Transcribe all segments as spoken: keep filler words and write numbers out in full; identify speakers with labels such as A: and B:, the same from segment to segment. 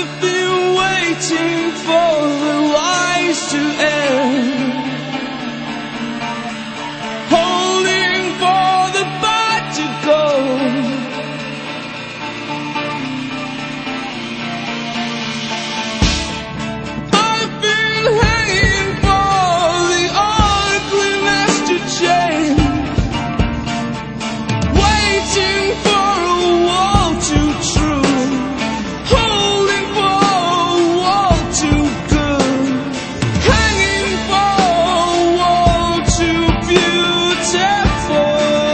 A: I've been waiting for the lies to end, holding for the bad to go. I've been hanging for the ugliness to change, waiting for a wall to true, holding for a wall too good, hanging for a wall too beautiful.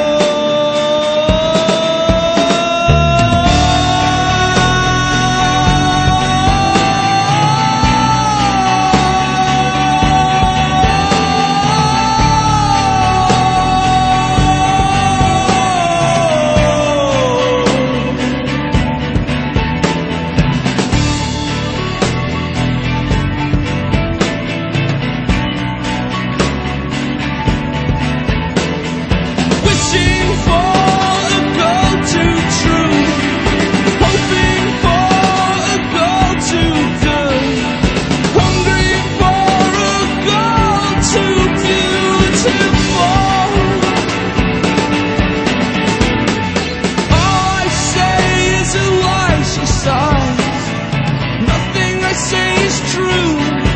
A: Wishing for a goal too true, hoping for a goal too good, hungry for a goal too beautiful. All I say is a lie, she sighs. Nothing I say is true.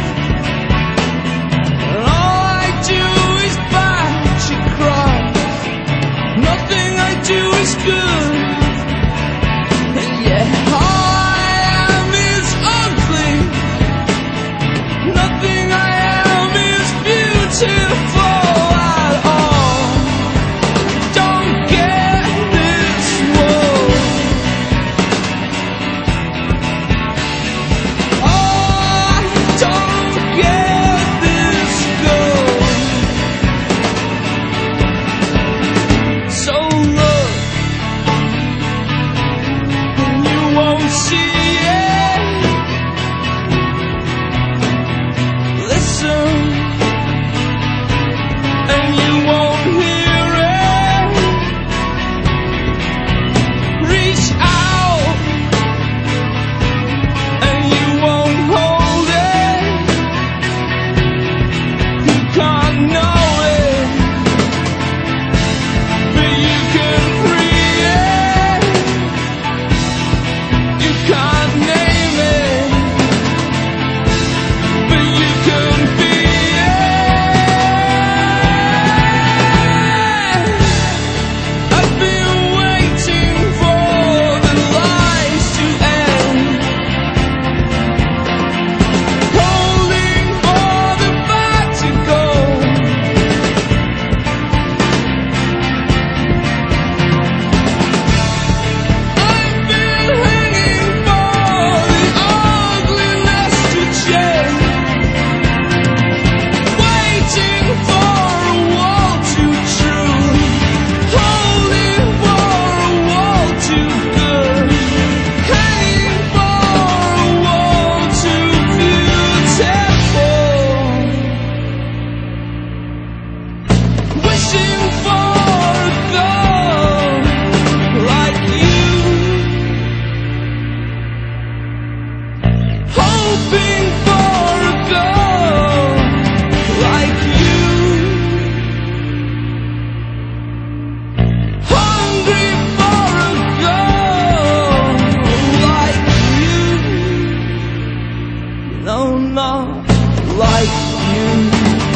A: And all I do is bad, she cries. Nothing I do is good. And yet all I am is ugly. Nothing I am is beautiful at all. Don't get this world. Oh, I don't get this girl. So look, and you won't see it. Listen, and you won't hear it. Reach out, and you won't hold it. You can't know it, but you can free it. You can't name it, but you can be it. I've been waiting for the lies to end, holding for the bad to go. I've been hanging for the ugliness to change, waiting for a wall too true, holding for a wall too good, hanging for a wall too beautiful, wishing for a girl like you, hoping for a girl like you, hungry for a girl like you. No, not like you.